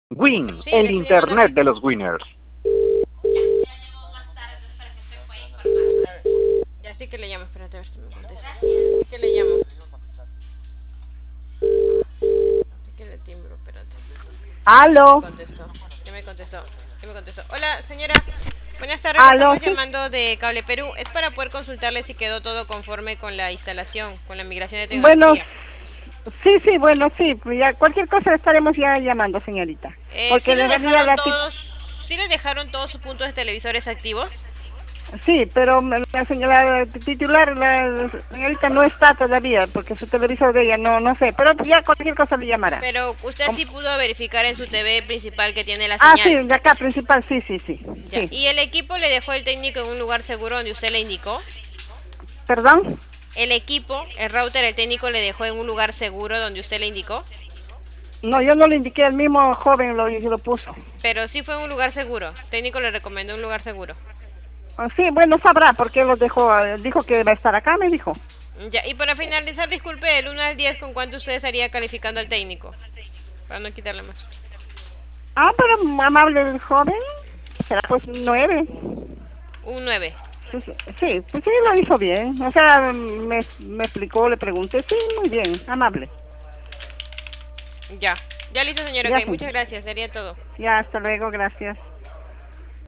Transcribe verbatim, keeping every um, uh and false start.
Win, Sí, le el estoy internet llamando. de los winners. Ya sí que le llamo, espérate a ver si me contesta. Sí que le llamo. Sí que le timbro, espérate. Ya me Aló, contestó. Ya me contestó. Ya me contestó. Hola, señora. Buenas tardes, le aló, estamos sí. llamando de Cable Perú. Es para poder consultarle si quedó todo conforme con la instalación, con la migración de Bueno, tecnología. sí, sí, bueno, sí, pues ya cualquier cosa estaremos ya llamando, señorita. Eh, Porque ¿sí le en realidad dejaron la tit- todos, sí le dejaron todos sus puntos de televisores activos? sí, pero me- la señora titular, la señorita no está todavía, porque su televisor de ella no, no sé, pero ya cualquier cosa le llamará. Pero usted ¿Cómo? sí pudo verificar en su T V principal que tiene la Ah, sí, señal. de acá principal, sí, sí, sí, Ya. sí. ¿Y el equipo le dejó el técnico en un lugar seguro donde usted le indicó? ¿Perdón? El equipo, el router, el técnico le dejó en un lugar seguro donde usted le indicó. No, yo no le indiqué, el mismo joven lo, lo puso. Pero sí fue en un lugar seguro. El técnico le recomendó un lugar seguro. Ah, sí, bueno, sabrá por qué lo dejó, eh, dijo que va a estar acá, me dijo. Ya. Y para finalizar, disculpe, del uno al diez, ¿con cuánto usted estaría calificando al técnico? Para no quitarle más. Ah, pero amable el joven, será pues nueve. Un nueve. Sí, sí, sí, pues sí, lo hizo bien. O sea, me, me explicó, le pregunté, sí, muy bien, amable. Ya. Ya listo, señora. Ya, Ok, sí. muchas gracias. Sería todo. Ya, hasta luego, gracias.